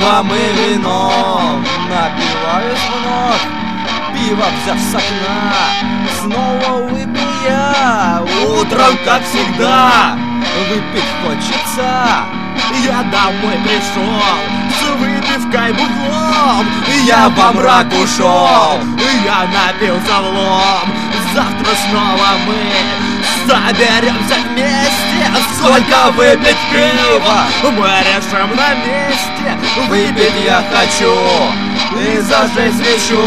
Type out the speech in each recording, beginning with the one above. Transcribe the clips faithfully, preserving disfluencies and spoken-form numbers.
пивом и вином напиваюсь вновь. Пиво взяв с окна, снова выпил я. Утром, как всегда, выпить хочется. Я домой пришел с выпивкой бухлом. Я во мрак ушел, я напился в лом. Завтра снова мы соберемся вместе. Сколько выпить пива мы решим на месте. Выпить я хочу и зажечь свечу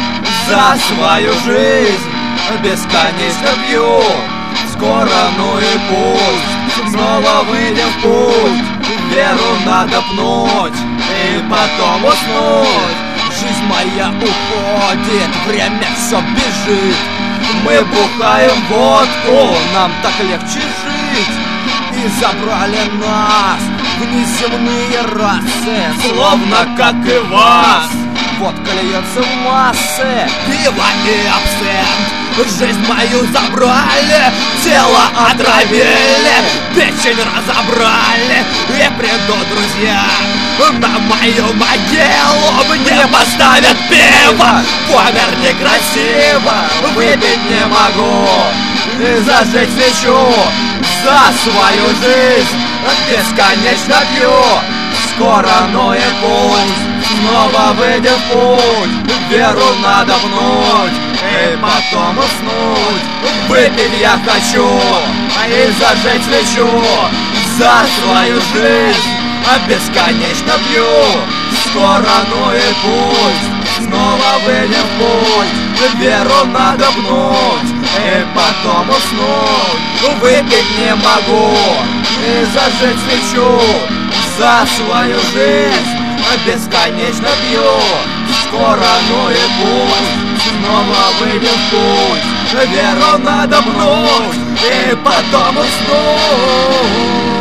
за свою жизнь. Бесконечно пью. Скоро, ну и пусть, снова выйдем в путь. Веру надо пнуть и потом уснуть. Жизнь моя уходит, время все бежит. Мы бухаем водку, нам так легче жить. И забрали нас в неземные расы, словно как и вас. Водка льется в массы, пиво и абсент. Жизнь мою забрали, тело отравили, печень разобрали. И придут друзья на мою могилу, мне поставят пиво. Помер некрасиво, выпить не могу и зажечь свечу за свою жизнь. Бесконечно пью. Скоро, ну и пусть, снова выйдем в путь. Веру надо пнуть и потом уснуть. Выпить я хочу и зажечь свечу за свою жизнь. Бесконечно пью. Скоро, ну и пусть, снова выйдем в путь. Веру надо пнуть и потом уснуть. Выпить не могу и зажечь свечу за свою жизнь. Бесконечно пью. Скоро, ну и пусть, снова выйдем в путь. Веру надо пнуть и потом уснуть.